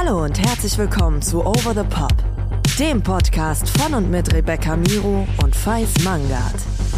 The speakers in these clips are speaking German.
Hallo und herzlich willkommen zu Over the Pop, dem Podcast von und mit Rebecca Miro und Faiz Mangard.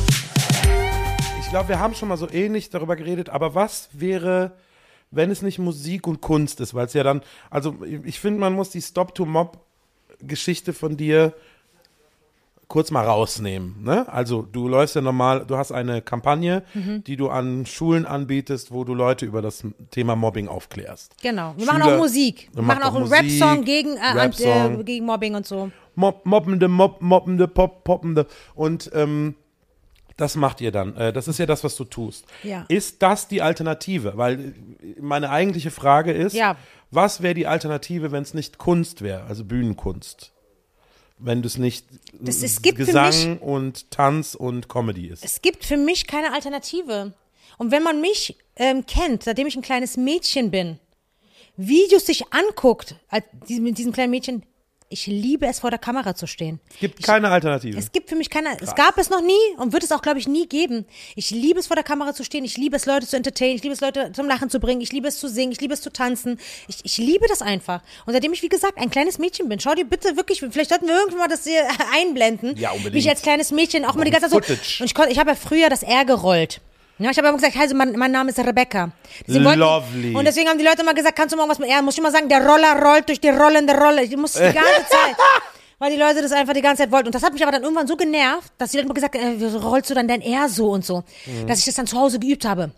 Ich glaube, wir haben schon mal so ähnlich darüber geredet, aber was wäre, wenn es nicht Musik und Kunst ist? Weil es ja dann, also ich finde, man muss die Stop-to-Mob-Geschichte von dir kurz mal rausnehmen. Ne? Also du läufst ja normal, du hast eine Kampagne, die du an Schulen anbietest, wo du Leute über das Thema Mobbing aufklärst. Genau, wir machen auch Musik. Wir machen auch einen Rap-Song gegen Mobbing und so. Mobbende, poppende. Und das macht ihr dann. Das ist ja das, was du tust. Ja. Ist das die Alternative? Weil meine eigentliche Frage ist, was wäre die Alternative, wenn es nicht Kunst wäre, also Bühnenkunst? Wenn es nicht Gesang und Tanz und Comedy ist. Es gibt für mich keine Alternative. Und wenn man mich kennt, seitdem ich ein kleines Mädchen bin, Videos sich anguckt, mit diesem kleinen Mädchen, ich liebe es, vor der Kamera zu stehen. Es gibt keine Alternative. Es gibt für mich keine, es gab es noch nie und wird es auch, glaube ich, nie geben. Ich liebe es, vor der Kamera zu stehen. Ich liebe es, Leute zu entertainen. Ich liebe es, Leute zum Lachen zu bringen. Ich liebe es zu singen. Ich liebe es zu tanzen. Ich liebe das einfach. Und seitdem ich, wie gesagt, ein kleines Mädchen bin, schau dir bitte wirklich, vielleicht sollten wir irgendwann mal das hier einblenden. Ja, unbedingt. Wie ich als kleines Mädchen auch mal die ganze Zeit so, und ich habe ja früher das R gerollt. Ja, ich habe immer gesagt, also mein Name ist Rebecca. Lovely. Und deswegen haben die Leute immer gesagt, kannst du mal was mit R? Muss ich immer sagen, der Roller rollt durch die rollende Rolle. Ich muss die ganze Zeit, weil die Leute das einfach die ganze Zeit wollten. Und das hat mich aber dann irgendwann so genervt, dass die Leute immer gesagt haben, wie rollst du dann dein R so und so. Dass ich das dann zu Hause geübt habe.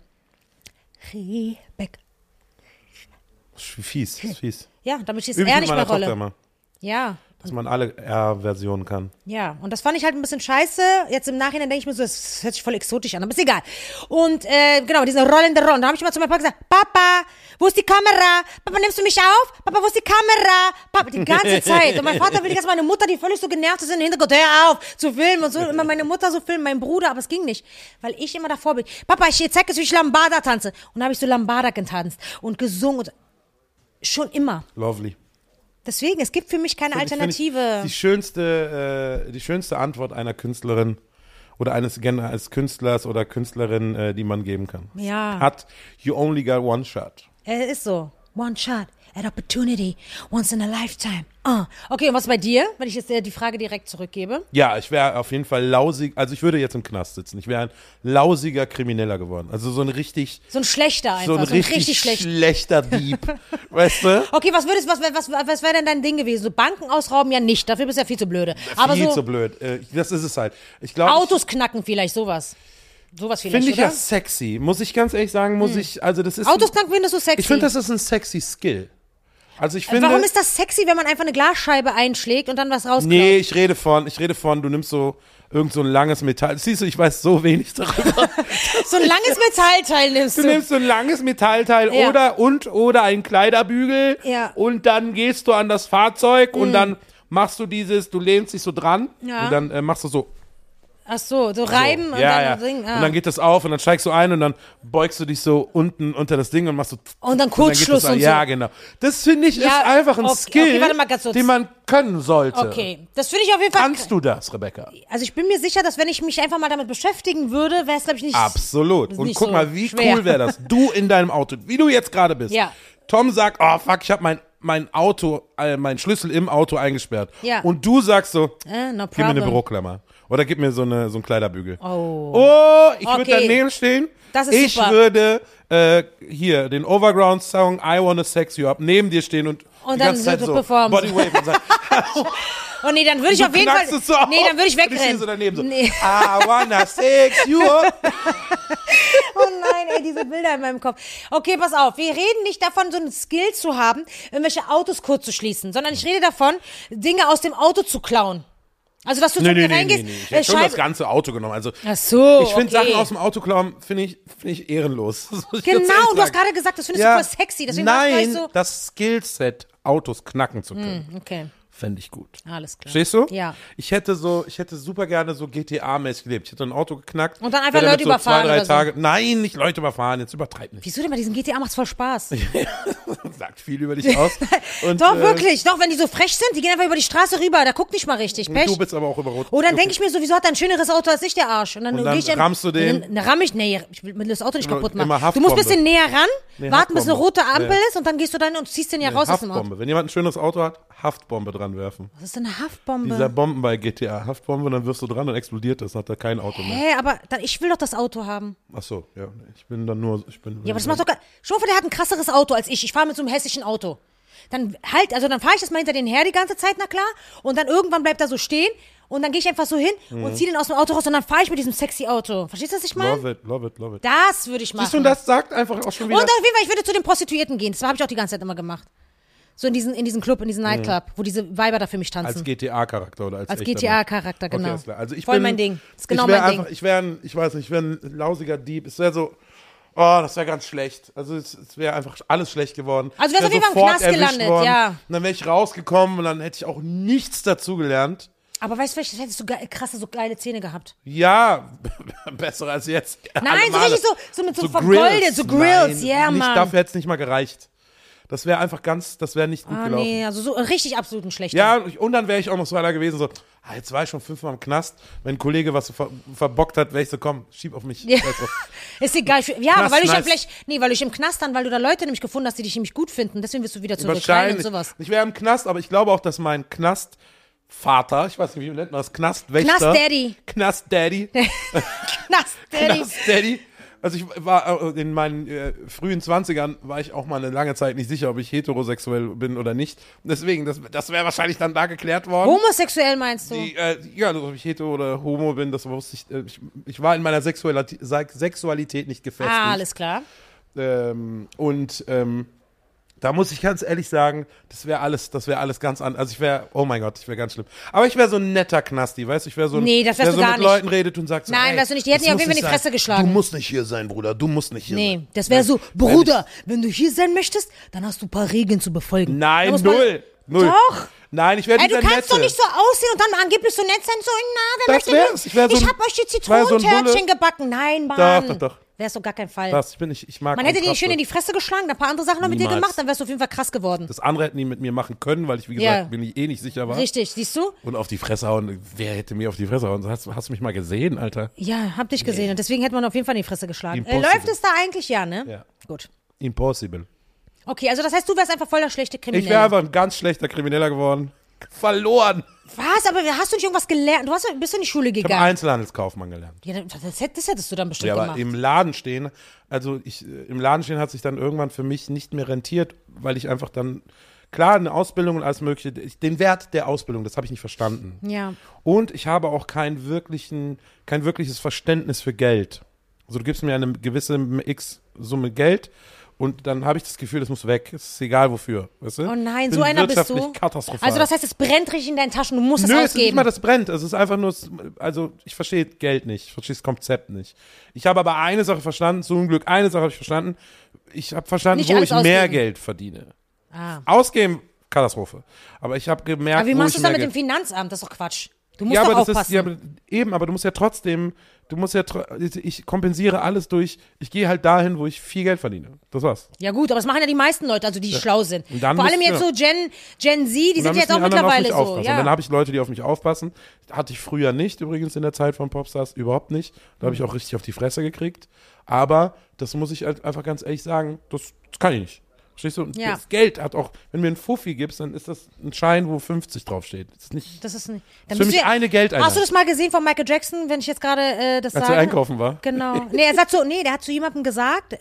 Rebecca. Fies. Ja, damit ich das R nicht mehr rolle. Immer, ja. dass man alle R-Versionen kann. Ja, und das fand ich halt ein bisschen scheiße. Jetzt im Nachhinein denke ich mir so, das hört sich voll exotisch an, aber ist egal. Und genau, diese rollende Rolle. Und da habe ich immer zu meinem Papa gesagt, Papa, wo ist die Kamera? Papa, nimmst du mich auf? Papa, wo ist die Kamera? Papa, die ganze Zeit. Und mein Vater will, dass meine Mutter, die völlig so genervt ist, in den Hintergrund, hör auf, zu filmen und so. Immer meine Mutter so filmen, mein Bruder, aber es ging nicht. Weil ich immer davor bin. Papa, ich zeig jetzt, wie ich Lambada tanze. Und da habe ich so Lambada getanzt und gesungen. Und schon immer. Lovely. Deswegen, es gibt für mich keine Alternative. Die schönste Antwort einer Künstlerin oder eines Künstlers oder Künstlerin, die man geben kann. Ja. You only got one shot. Es ist so. One shot at opportunity. Once in a lifetime. Okay, und was bei dir, wenn ich jetzt die Frage direkt zurückgebe? Ja, ich wäre auf jeden Fall lausig, also ich würde jetzt im Knast sitzen. Ich wäre ein lausiger Krimineller geworden. Also so ein schlechter einfach. So ein richtig schlechter Dieb. Weißt du? Okay, was wäre denn dein Ding gewesen? So Banken ausrauben ja nicht, dafür bist du ja viel zu blöde. Aber viel so zu blöd. Das ist es halt. Ich glaub, Autos knacken vielleicht, sowas. Sowas vielleicht, finde ich oder? ja sexy. Muss ich ganz ehrlich sagen, also das ist... Autos knacken findest du sexy? Ich finde, das ist ein sexy Skill. Also ich finde, warum ist das sexy, wenn man einfach eine Glasscheibe einschlägt und dann was rauskommt? Nee, ich rede von, du nimmst so irgend so ein langes Metall. Siehst du, ich weiß so wenig darüber. So ein langes Metallteil nimmst du. Du nimmst so ein langes Metallteil oder einen Kleiderbügel und dann gehst du an das Fahrzeug und dann machst du du lehnst dich so dran und dann machst du so. Ach so reiben und dann singen. Und dann geht das auf und dann steigst du ein und dann beugst du dich so unten unter das Ding und machst so. Und dann Kurzschluss und so. Ja, genau. Das finde ich ist einfach ein Skill, den man können sollte. Okay, das finde ich auf jeden Fall. Kannst du das, Rebecca? Also ich bin mir sicher, dass wenn ich mich einfach mal damit beschäftigen würde, wäre es, glaube ich, nicht. Absolut. Und guck so mal, wie schwer. cool wäre das. Du in deinem Auto, wie du jetzt gerade bist. Ja. Tom sagt, oh fuck, ich habe mein Auto, meinen Schlüssel im Auto eingesperrt. Ja. Und du sagst so, no gib mir eine Büroklammer. Oder gib mir so einen Kleiderbügel. Oh, ich würde daneben stehen. Das ist super. Ich würde hier den Overground-Song I Wanna Sex You Up neben dir stehen und die ganze Zeit so Bodywave und sagen, oh nee, dann würde ich auf jeden Fall. So nee, dann würde ich wegrennen. Ich stehe so daneben so. Nee. I wanna sex you up. Oh nein, ey, diese Bilder in meinem Kopf. Okay, pass auf. Wir reden nicht davon, so einen Skill zu haben, irgendwelche Autos kurz zu schließen, sondern ich rede davon, Dinge aus dem Auto zu klauen. Also, dass du zu mir reingehst. Nee. Ich hätte schon das ganze Auto genommen. Also, ach so, ich finde Sachen aus dem Auto klauen, finde ich ehrenlos. Genau, du hast gerade gesagt, das findest du voll sexy. Deswegen nein, so das Skillset, Autos knacken zu können. Okay. Fände ich gut. Alles klar. Verstehst du? Ja. Ich hätte super gerne so GTA-mäßig gelebt. Ich hätte ein Auto geknackt. Und dann einfach wäre damit Leute überfahren 2-3 oder so. Tage. Nein, nicht Leute überfahren, jetzt übertreib nicht. Wieso denn bei diesem GTA macht's voll Spaß? Sagt viel über dich aus. Und, Doch, wirklich. Doch, wenn die so frech sind, die gehen einfach über die Straße rüber. Da guckt nicht mal richtig. Pech. Du bist aber auch über Rot. Oh, dann denke ich mir so, wieso hat er ein schöneres Auto als ich, der Arsch? Und dann, Und dann geh ich rammst du den? Dann ramm ich, nee, ich will das Auto nicht kaputt machen. Immer Du musst ein Haftbombe. bisschen näher ran, Nee, warten, bis eine Haftbombe. rote Ampel Nee. ist und dann gehst du dann und ziehst den ja raus aus dem Auto. Haftbombe. Wenn jemand ein schönes Auto hat, Haftbombe dran werfen. Was ist denn eine Haftbombe? Dieser Bomben bei GTA. Haftbombe, dann wirfst du dran, dann explodiert das, dann hat er kein Auto mehr. Hä, aber dann, ich will doch das Auto haben. Ach so, ja. Ich bin dann nur. Ja, aber das macht doch gar. Schau mal, der hat ein krasseres Auto als ich. Ich fahre mit so einem hessischen Auto. Dann dann fahre ich das mal hinter den her die ganze Zeit, na klar. Und dann irgendwann bleibt er so stehen. Und dann gehe ich einfach so hin und ziehe den aus dem Auto raus und dann fahre ich mit diesem sexy Auto. Verstehst du, was ich meine? Love it, love it, love it. Das würde ich machen. Siehst du, und das sagt einfach auch schon wieder. Und auf jeden Fall, ich würde zu den Prostituierten gehen. Das habe ich auch die ganze Zeit immer gemacht. So in diesen Club, in diesen Nightclub, wo diese Weiber da für mich tanzen. Als GTA-Charakter oder als Als echter GTA-Charakter, Mensch. genau. Okay, ist klar. Also ich Voll bin, mein Ding. Ist genau ich wär mein Ding. einfach, ich wäre ein lausiger Dieb. Es wäre so, das wäre ganz schlecht. Also es wäre einfach alles schlecht geworden. Also du wärst auf jeden Fall im sofort Knast erwischt gelandet, worden. ja. Und dann wäre ich rausgekommen und dann hätte ich auch nichts dazugelernt. Aber weißt du, vielleicht hättest du krasse, so geile Zähne gehabt. Ja, besser als jetzt. Nein, Alle so Male. richtig so mit so vergoldet, so Grills, ja, nicht, Mann. dafür hätte es nicht mal gereicht. Das wäre einfach das wäre nicht gut gelaufen. Nee, also so richtig absolut ein schlechter. Ja, und dann wäre ich auch noch so einer gewesen, so, jetzt war ich schon 5-mal im Knast. Wenn ein Kollege was verbockt hat, wäre ich so, komm, schieb auf mich. Ja. Also, Ist egal. Aber Knast, weil du nice. weil du im Knast dann, weil du da Leute nämlich gefunden hast, die dich nämlich gut finden, deswegen wirst du wieder zurück rein und wahrscheinlich. sowas. Ich wäre im Knast, aber ich glaube auch, dass mein Knastvater, ich weiß nicht, wie nennt man das, Knastwächter. Knast-Daddy. Knast-Daddy. Knast-Daddy. Knast-Daddy. Also ich war in meinen frühen 20ern, war ich auch mal eine lange Zeit nicht sicher, ob ich heterosexuell bin oder nicht. Deswegen, das wäre wahrscheinlich dann da geklärt worden. Homosexuell meinst du? Also ob ich hetero oder homo bin, das wusste ich. Ich war in meiner Sexualität nicht gefestigt. Alles klar. Da muss ich ganz ehrlich sagen, das wäre alles ganz anders. Also oh mein Gott, ich wäre ganz schlimm. Aber ich wäre so ein netter Knasti, weißt du? Ich wäre so ein, Nee, das wärst der du so gar mit nicht. Leuten redet und sagt so, Nein, ey, wärst du nicht. Die hätten das dir auf muss jeden Fall nicht in die Fresse sein. geschlagen. Du musst nicht hier sein, Bruder, du musst nicht hier sein. Nee, das wäre so, Bruder, wenn du hier sein möchtest, dann hast du ein paar Regeln zu befolgen. Da Nein, muss man- null. Doch. Nein, ich wäre Ey, dieser du kannst Nette. doch nicht so aussehen und dann angeblich so nett sein, so, na, wer Das möchte wär's. nicht? Ich wär so Ich ein- hab euch die ich wär so ein Zitronentörtchen Bulle. gebacken. Nein, Mann. Doch. Wär's auf gar keinen Fall. Ich mag Man hätte dir Kontraste. schön in die Fresse geschlagen, dann ein paar andere Sachen noch mit dir Niemals. gemacht, dann wärst du auf jeden Fall krass geworden. Das andere hätten die mit mir machen können, weil ich, wie Ja. gesagt, bin ich nicht sicher war. Richtig, siehst du? Und auf die Fresse hauen. Wer hätte mir auf die Fresse hauen? Hast du mich mal gesehen, Alter? Ja, hab dich gesehen und deswegen hätte man auf jeden Fall in die Fresse geschlagen. Impossible. Läuft es da eigentlich? Ja, ne? Ja. Gut. Impossible. Okay, also das heißt, du wärst einfach voll der schlechte Ich Krimineller. wäre einfach ein ganz schlechter Krimineller geworden. Verloren. Was? Aber hast du nicht irgendwas gelernt? Bist du in die Schule Ich habe gegangen? Einzelhandelskaufmann gelernt. Ja, das hättest du dann bestimmt Ja, aber gemacht. im Laden stehen, im Laden stehen hat sich dann irgendwann für mich nicht mehr rentiert, weil ich einfach dann, klar, eine Ausbildung und alles mögliche, den Wert der Ausbildung, das habe ich nicht verstanden. Ja. Und ich habe auch kein wirkliches Verständnis für Geld. Also du gibst mir eine gewisse X-Summe Geld und dann habe ich das Gefühl, das muss weg. Es ist egal wofür. Weißt du? Oh nein, Ich bin so einer bist wirtschaftlich du? katastrophal. Also das heißt, es brennt richtig in deinen Taschen, du musst es Nö, es ist nicht ausgeben. mal, das brennt. Es ist einfach nur, also ich verstehe Geld nicht. Ich verstehe das Konzept nicht. Ich habe aber eine Sache verstanden, zum Glück eine Sache habe ich verstanden. Ich habe verstanden, Nicht wo alles ich mehr ausgeben. Geld verdiene. Ah. Ausgeben, Katastrophe. Aber ich habe gemerkt, Aber wie wo machst ich du es dann mehr mit dem Geld... Finanzamt? Das ist doch Quatsch. Du musst Ja, doch aber das aufpassen. ist, aber du musst ja trotzdem, ich kompensiere alles durch, ich gehe halt dahin, wo ich viel Geld verdiene. Das war's. Ja gut, aber das machen ja die meisten Leute, also die schlau sind. Und dann Vor allem müssen jetzt wir- so Gen Z, die Und dann sind jetzt müssen auch die anderen auf mittlerweile mich so. aufpassen. Und dann Ja. habe ich Leute, die auf mich aufpassen. Hatte ich früher nicht, übrigens in der Zeit von Popstars, überhaupt nicht. Da habe ich auch richtig auf die Fresse gekriegt. Aber das muss ich halt einfach ganz ehrlich sagen, das kann ich nicht. Verstehst du? Und Ja. das Geld hat auch, wenn du mir einen Fuffi gibst, dann ist das ein Schein, wo 50 draufsteht. Das ist nicht, Das ist nicht. das ist für mich eine Geldeinheit. Hast du das mal gesehen von Michael Jackson, wenn ich jetzt gerade das als sage? er einkaufen war. Genau. Nee, der hat zu jemandem gesagt,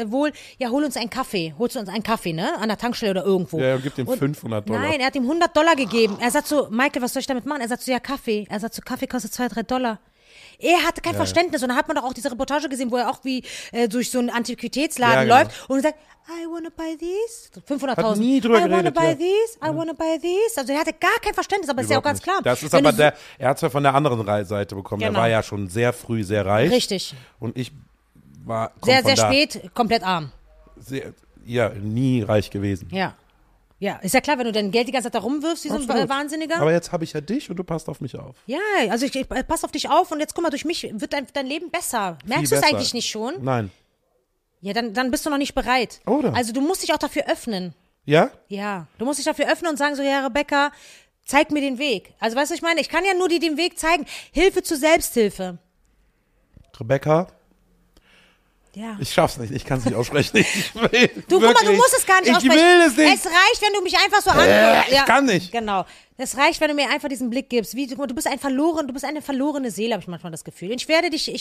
hol uns einen Kaffee. Holst du uns einen Kaffee, ne? An der Tankstelle oder irgendwo. Ja, und gibt ihm $500. Nein, er hat ihm $100 gegeben. Er sagt so, Michael, was soll ich damit machen? Er sagt so, ja, Kaffee. Er sagt so, Kaffee kostet $2-3. Er hatte kein Verständnis und dann hat man doch auch diese Reportage gesehen, wo er auch wie durch so einen Antiquitätsladen Ja, genau. läuft und sagt, I wanna buy these. 500.000. Hat nie drüber I wanna geredet, buy ja. these, I wanna buy these. Also er hatte gar kein Verständnis, aber ist ja auch Überhaupt ganz klar. nicht. Das ist Wenn aber du er hat es ja von der anderen Seite bekommen. Genau. Er war ja schon sehr früh sehr reich. Richtig. Und ich komm sehr, von sehr da spät, komplett arm. nie reich gewesen. Ja. Ja, ist ja klar, wenn du dein Geld die ganze Zeit da rumwirfst, wie so ein Absolut. Wahnsinniger. Aber jetzt habe ich ja dich und du passt auf mich auf. Ja, also ich pass auf dich auf und jetzt guck mal, durch mich wird dein Leben besser. Merkst du es besser. eigentlich nicht schon? Nein. Ja, dann bist du noch nicht bereit. Oder? Also du musst dich auch dafür öffnen. Ja? Ja, du musst dich dafür öffnen und sagen so, ja, Rebecca, zeig mir den Weg. Also weißt du, was ich meine? Ich kann ja nur dir den Weg zeigen. Hilfe zur Selbsthilfe. Rebecca, Ja. ich schaff's nicht. Ich kann es nicht aussprechen. Ich will, Du, guck mal, du musst es gar nicht aussprechen. Ich will es nicht. Es reicht, wenn du mich einfach so anguckst. Ich kann nicht. Genau. Es reicht, wenn du mir einfach diesen Blick gibst. Du bist eine verlorene Seele, habe ich manchmal das Gefühl. Ich sehe dich.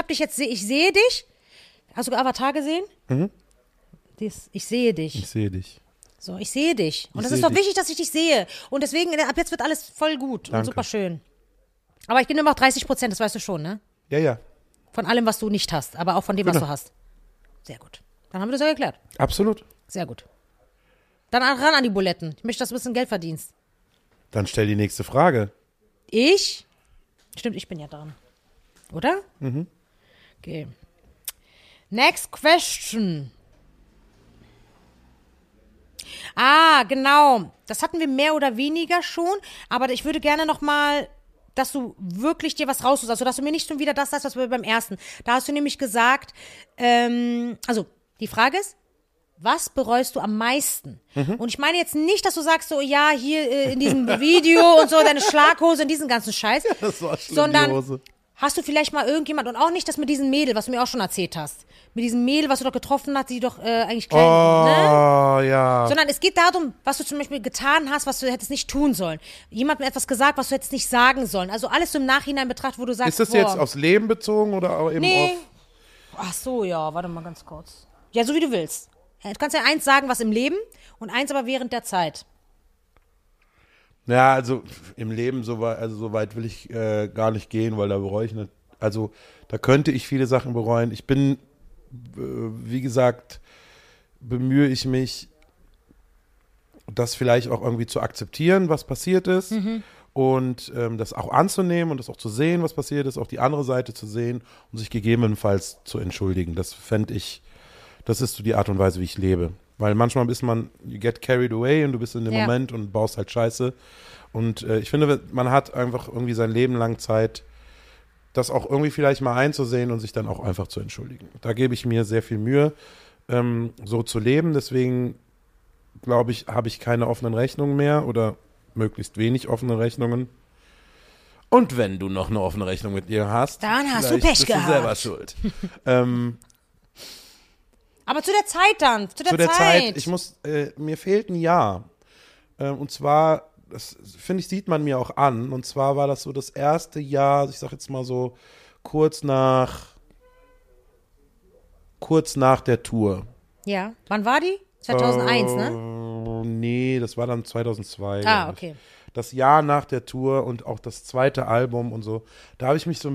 Hast du Avatar gesehen? Mhm. Ich sehe dich. Ich sehe dich. So, ich sehe dich. Und Ich das ist sehe doch dich. wichtig, dass ich dich sehe. Und deswegen, ab jetzt wird alles voll gut und Danke. super schön. Aber ich gebe nur noch 30%, das weißt du schon, ne? Ja, ja. Von allem, was du nicht hast, aber auch von dem, was Genau. du hast. Sehr gut. Dann haben wir das ja geklärt. Absolut. Sehr gut. Dann ran an die Buletten. Ich möchte, dass du ein bisschen Geld verdienst. Dann stell die nächste Frage. Ich? Stimmt, ich bin ja dran. Oder? Mhm. Okay. Next question. Ah, genau. Das hatten wir mehr oder weniger schon, aber ich würde gerne nochmal, dass du wirklich dir was raussuchst, also dass du mir nicht schon wieder das sagst, was wir beim ersten. Da hast du nämlich gesagt, also die Frage ist, was bereust du am meisten? Und ich meine jetzt nicht, dass du sagst so, ja, hier in diesem Video und so, deine Schlaghose und diesen ganzen Scheiß. Das war schlimm, sondern die Hose. hast du vielleicht mal irgendjemand, und auch nicht das mit diesem Mädel, was du mir auch schon erzählt hast, mit diesem Mädel, was du doch getroffen hast, die doch eigentlich klein, ne? Oh, ja. Sondern es geht darum, was du zum Beispiel getan hast, was du hättest nicht tun sollen. Jemandem etwas gesagt, was du hättest nicht sagen sollen. Also alles so im Nachhinein betrachtet, wo du sagst, Ist das jetzt aufs Leben bezogen oder auch eben nee. auf... Ach so, ja, warte mal ganz kurz. Ja, so wie du willst. Du kannst ja eins sagen, was im Leben und eins aber während der Zeit. Ja, also im Leben so weit will ich gar nicht gehen, weil da bereue ich nicht. Also da könnte ich viele Sachen bereuen. Ich bin, wie gesagt, bemühe ich mich, das vielleicht auch irgendwie zu akzeptieren, was passiert ist. Und das auch anzunehmen und das auch zu sehen, was passiert ist, auch die andere Seite zu sehen und sich gegebenenfalls zu entschuldigen. Das fände ich, das ist so die Art und Weise, wie ich lebe. Weil manchmal you get carried away und du bist in dem Moment und baust halt Scheiße. Und ich finde, man hat einfach irgendwie sein Leben lang Zeit, das auch irgendwie vielleicht mal einzusehen und sich dann auch einfach zu entschuldigen. Da gebe ich mir sehr viel Mühe, so zu leben. Deswegen, glaube ich, habe ich keine offenen Rechnungen mehr oder möglichst wenig offene Rechnungen. Und wenn du noch eine offene Rechnung mit ihr hast, Dann hast du vielleicht Pech bist gehabt. du selber schuld. Aber zu der Zeit dann, zu der Zeit. Mir fehlt ein Jahr. Und zwar, das finde ich, sieht man mir auch an. Und zwar war das so das erste Jahr, ich sag jetzt mal so, kurz nach der Tour. Ja, wann war die? 2001, ne? Nee, das war dann 2002. Ah, glaub ich. okay. Das Jahr nach der Tour und auch das zweite Album und so, da habe ich mich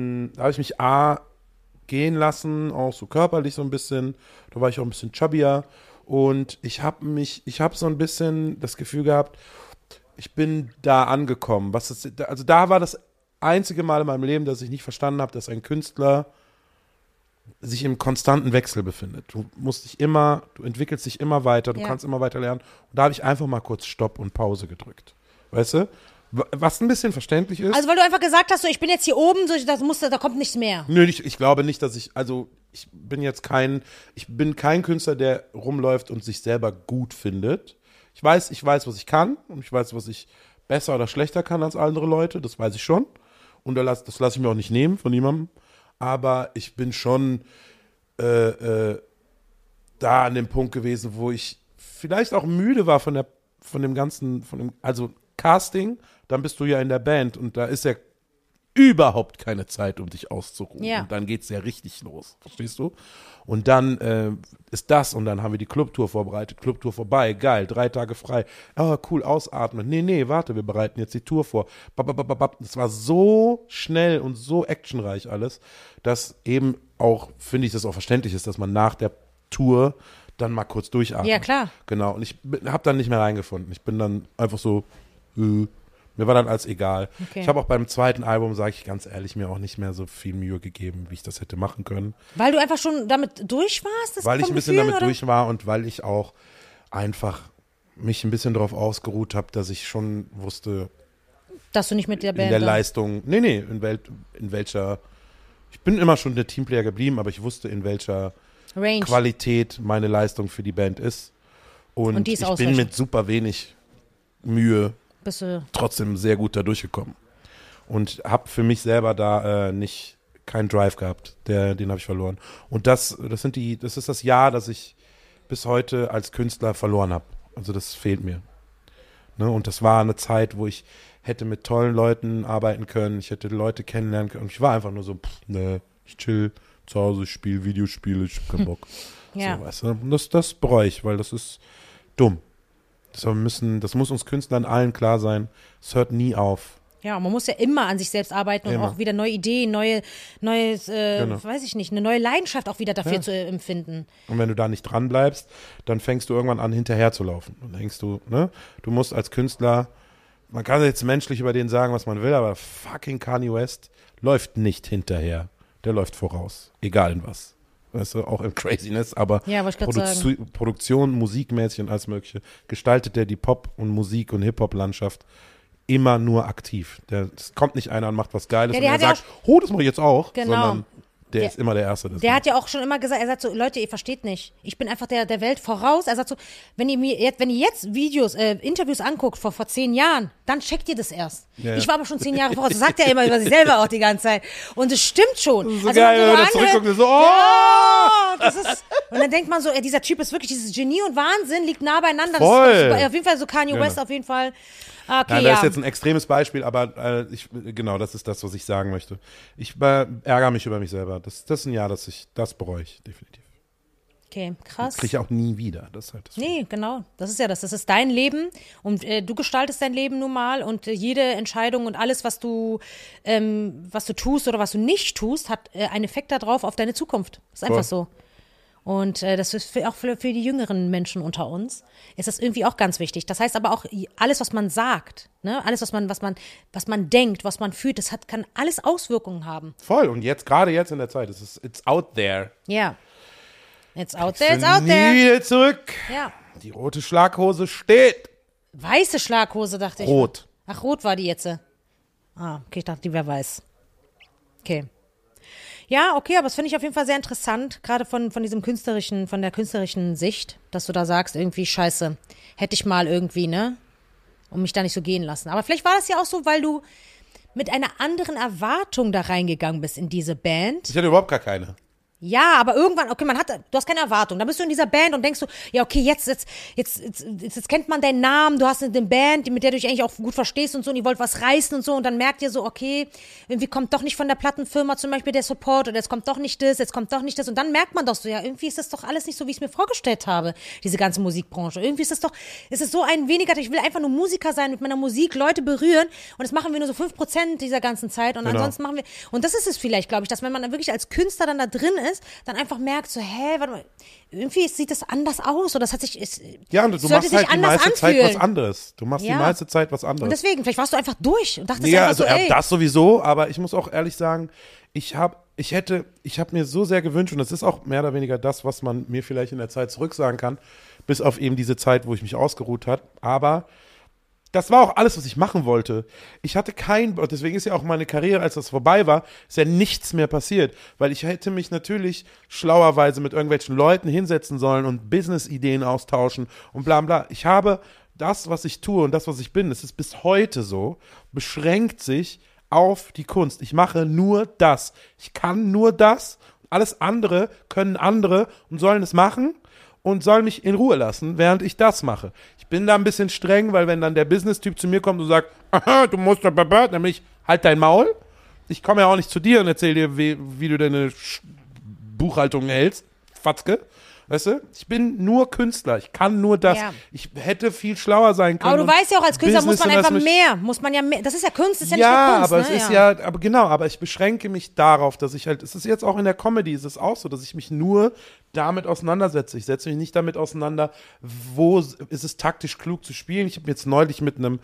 gehen lassen, auch so körperlich so ein bisschen, da war ich auch ein bisschen chubbier und ich habe so ein bisschen das Gefühl gehabt, ich bin da angekommen. Also da war das einzige Mal in meinem Leben, dass ich nicht verstanden habe, dass ein Künstler sich im konstanten Wechsel befindet. Du entwickelst dich immer weiter, du kannst immer weiter lernen. Und da habe ich einfach mal kurz Stopp und Pause gedrückt. Weißt du? Was ein bisschen verständlich ist. Also weil du einfach gesagt hast, so, ich bin jetzt hier oben, so, da kommt nichts mehr. Nö, ich glaube nicht, dass ich bin kein Künstler, der rumläuft und sich selber gut findet. Ich weiß, was ich kann und ich weiß, was ich besser oder schlechter kann als andere Leute, das weiß ich schon. Und das lasse ich mir auch nicht nehmen von niemandem. Aber ich bin schon da an dem Punkt gewesen, wo ich vielleicht auch müde war von dem ganzen, also Casting, dann bist du ja in der Band und da ist ja überhaupt keine Zeit, um dich auszuruhen. Ja. Und dann geht's ja richtig los, verstehst du? Und dann ist das und dann haben wir die Clubtour vorbereitet, Clubtour vorbei, geil, 3 Tage frei. Ah, cool, ausatmen. Nee, warte, wir bereiten jetzt die Tour vor. Das war so schnell und so actionreich alles, dass eben auch, finde ich, das auch verständlich ist, dass man nach der Tour dann mal kurz durchatmet. Ja, klar. Genau, und ich habe dann nicht mehr reingefunden. Ich bin dann einfach so, mir war dann alles egal. Okay. Ich habe auch beim zweiten Album, sage ich ganz ehrlich, mir auch nicht mehr so viel Mühe gegeben, wie ich das hätte machen können. Weil du einfach schon damit durch warst? Weil ich ein bisschen Gefühl, damit oder? durch war und weil ich auch einfach mich ein bisschen darauf ausgeruht habe, dass ich schon wusste, Dass du nicht mit der in Band der dann- Leistung, in welcher, ich bin immer schon der Teamplayer geblieben, aber ich wusste, in welcher Range. Qualität meine Leistung für die Band ist. Und die ist ich bin ausreichend. mit super wenig Mühe Bist du trotzdem sehr gut da durchgekommen. Und habe für mich selber da keinen Drive gehabt. Den habe ich verloren. Und das ist das Jahr, das ich bis heute als Künstler verloren habe. Also das fehlt mir. Ne? Und das war eine Zeit, wo ich hätte mit tollen Leuten arbeiten können, ich hätte Leute kennenlernen können. Und ich war einfach nur so, ich chill zu Hause, ich spiele Videospiele, ich hab keinen Bock. Ja. So, weißt du? Und das bereue ich, weil das ist dumm. Das muss uns Künstlern allen klar sein. Es hört nie auf. Ja, man muss ja immer an sich selbst arbeiten und Immer. auch wieder neue Ideen, neues, Genau. weiß ich nicht, eine neue Leidenschaft auch wieder dafür zu empfinden. Und wenn du da nicht dran bleibst, dann fängst du irgendwann an, hinterher zu laufen. Und denkst du, ne? Du musst als Künstler, man kann jetzt menschlich über den sagen, was man will, aber fucking Kanye West läuft nicht hinterher. Der läuft voraus. Egal in was. Weißt du, auch im Craziness, aber Ja, wollte ich grad sagen. Produktion, musikmäßig und alles Mögliche, gestaltet der die Pop- und Musik- und Hip-Hop-Landschaft immer nur aktiv. Es kommt nicht einer und macht was Geiles Ja, und der er hat ja sagt, oh, das mache ich jetzt auch, Genau. sondern der Der- ist immer der Erste. Das Der macht. hat ja auch schon immer gesagt, er sagt so, Leute, ihr versteht nicht. Ich bin einfach der Welt voraus. Er sagt so, wenn ihr jetzt Interviews anguckt vor 10 Jahren, dann checkt ihr das erst. Ja. Ich war aber schon 10 Jahre voraus. Das sagt er immer über sich selber auch die ganze Zeit. Und es stimmt schon. Das ist so geil, wenn man das zurückguckt und so, oh! Das ist, und dann denkt man so, dieser Typ ist wirklich dieses Genie und Wahnsinn, liegt nah beieinander. Voll. Das ist auf jeden Fall so Kanye Genau. West auf jeden Fall. Okay, Nein, ja. das ist jetzt ein extremes Beispiel, aber genau, das ist das, was ich sagen möchte. Ich ärgere mich über mich selber. Das ist ein Jahr, das bereue ich definitiv. Okay, krass. Kriege ich auch nie wieder. Das ist halt das. Nee, genau. Das ist ja das. Das ist dein Leben und du gestaltest dein Leben nun mal und jede Entscheidung und alles, was du tust oder was du nicht tust, hat einen Effekt darauf auf deine Zukunft. Ist einfach so. Und das ist auch für die jüngeren Menschen unter uns, ist das irgendwie auch ganz wichtig. Das heißt aber auch, alles, was man sagt, ne, alles, was man denkt, was man fühlt, kann alles Auswirkungen haben. Voll. Und gerade jetzt in der Zeit, it's out there. Ja. It's out there, it's out Nie there. wieder zurück. Ja. Die rote Schlaghose steht. Weiße Schlaghose, dachte ich. Rot. Ach, rot war die jetzt. Okay, ich dachte, die wäre weiß. Okay. Ja, okay, aber das finde ich auf jeden Fall sehr interessant, gerade von der künstlerischen Sicht, dass du da sagst, irgendwie, scheiße, hätte ich mal irgendwie, ne, und mich da nicht so gehen lassen. Aber vielleicht war das ja auch so, weil du mit einer anderen Erwartung da reingegangen bist in diese Band. Ich hatte überhaupt gar keine. Ja, aber irgendwann, okay, du hast keine Erwartung. Dann bist du in dieser Band und denkst so, ja, okay, jetzt kennt man deinen Namen, du hast eine Band, mit der du dich eigentlich auch gut verstehst und so, und ihr wollt was reißen und so, und dann merkt ihr so, okay, irgendwie kommt doch nicht von der Plattenfirma zum Beispiel der Support, oder jetzt kommt doch nicht das, und dann merkt man doch so, ja, irgendwie ist das doch alles nicht so, wie ich es mir vorgestellt habe, diese ganze Musikbranche. Irgendwie ist es so ein weniger, ich will einfach nur Musiker sein, mit meiner Musik Leute berühren, und das machen wir nur so 5% dieser ganzen Zeit, und ansonsten machen wir, und das ist es vielleicht, glaube ich, dass wenn man dann wirklich als Künstler dann da drin ist, dann einfach merkt so, warte mal, irgendwie sieht das anders aus, oder das hat sich, Ja, und du machst halt die meiste Zeit was anderes. Du machst die meiste Zeit was anderes. Und deswegen, vielleicht warst du einfach durch und dachtest Ja, einfach also so, ey. das sowieso, aber ich muss auch ehrlich sagen, ich hab mir so sehr gewünscht, und das ist auch mehr oder weniger das, was man mir vielleicht in der Zeit zurücksagen kann, bis auf eben diese Zeit, wo ich mich ausgeruht habe, aber das war auch alles, was ich machen wollte. Ich hatte deswegen ist ja auch meine Karriere, als das vorbei war, ist ja nichts mehr passiert, weil ich hätte mich natürlich schlauerweise mit irgendwelchen Leuten hinsetzen sollen und Business-Ideen austauschen und bla bla. Ich habe das, was ich tue und das, was ich bin, das ist bis heute so, beschränkt sich auf die Kunst. Ich mache nur das. Ich kann nur das. Alles andere können andere und sollen es machen und sollen mich in Ruhe lassen, während ich das mache. Ich bin da ein bisschen streng, weil wenn dann der Business-Typ zu mir kommt und sagt, aha, du musst da, nämlich halt dein Maul. Ich komme ja auch nicht zu dir und erzähle dir, wie du deine Buchhaltung hältst, Fatzke. Weißt du? Ich bin nur Künstler. Ich kann nur das. Ja. Ich hätte viel schlauer sein können. Aber du weißt ja auch, als Künstler muss man einfach mehr. mehr. Das ist ja Kunst, das ist ja Ja, nicht nur Kunst. aber es ist ja, aber genau, aber ich beschränke mich darauf, dass ich halt, es ist jetzt auch in der Comedy, ist es auch so, dass ich mich nur damit auseinandersetze. Ich setze mich nicht damit auseinander, wo ist es taktisch klug zu spielen. Ich habe jetzt neulich mit einem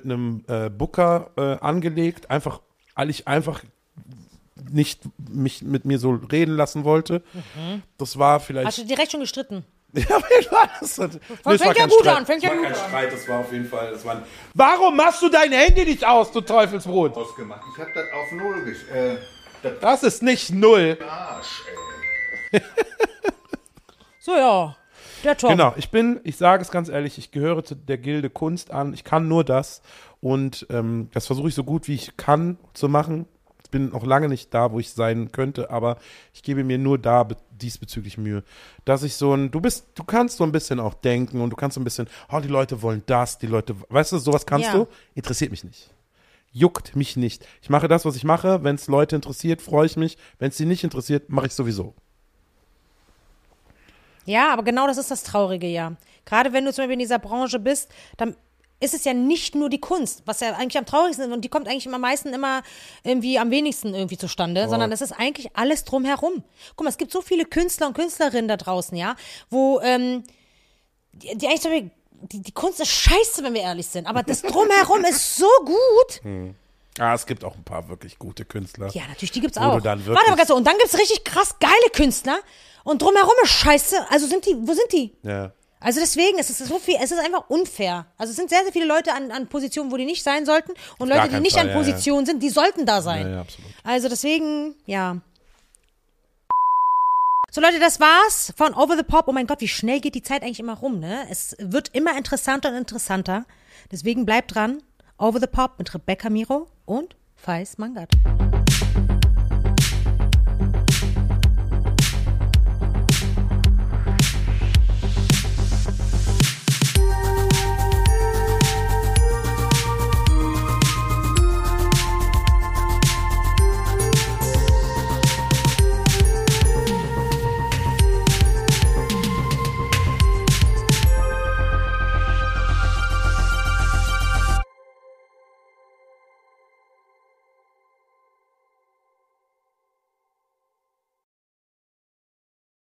Booker angelegt, weil ich einfach nicht mich mit mir so reden lassen wollte. Das war vielleicht. Hast du direkt schon gestritten? Ja, auf jeden Fall. Das Fängt ja gut an, fängt ja gut an. an. Streit, das war auf jeden Fall. Warum machst du dein Handy nicht aus, du Teufelsbrot? Ausgemacht. Ich hab das auf 0 Das ist nicht 0. Arsch, ey. So, ja. Der Tom. Genau, ich sage es ganz ehrlich, ich gehöre zu der Gilde Kunst an. Ich kann nur das. Und das versuche ich so gut wie ich kann zu machen. Ich bin noch lange nicht da, wo ich sein könnte, aber ich gebe mir nur da diesbezüglich Mühe. Dass ich du kannst so ein bisschen auch denken und du kannst so ein bisschen, die Leute wollen das, weißt du, sowas kannst du, interessiert mich nicht. Juckt mich nicht. Ich mache das, was ich mache. Wenn es Leute interessiert, freue ich mich. Wenn es sie nicht interessiert, mache ich sowieso. Ja, aber genau das ist das Traurige, ja. Gerade wenn du zum Beispiel in dieser Branche bist, dann ist es ja nicht nur die Kunst, was ja eigentlich am traurigsten ist und die kommt eigentlich am wenigsten irgendwie zustande, sondern es ist eigentlich alles drumherum. Guck mal, es gibt so viele Künstler und Künstlerinnen da draußen, ja, wo die eigentlich zum Beispiel, die Kunst ist scheiße, wenn wir ehrlich sind, aber das drumherum ist so gut. Es gibt auch ein paar wirklich gute Künstler. Ja, natürlich, die gibt's Wo auch. du dann wirklich- Warte mal ganz so, und dann gibt's richtig krass geile Künstler und drumherum ist scheiße. Also wo sind die? Ja. Also deswegen, es ist so viel, es ist einfach unfair. Also es sind sehr, sehr viele Leute an Positionen, wo die nicht sein sollten und Gar Leute, die keinen nicht Fall, an Positionen sind, die sollten da sein. Ja, absolut. Also deswegen, ja. So Leute, das war's von Over the Pop. Oh mein Gott, wie schnell geht die Zeit eigentlich immer rum, ne? Es wird immer interessanter und interessanter. Deswegen bleibt dran. Over the Pop mit Rebecca Miro und Faiz Mangat.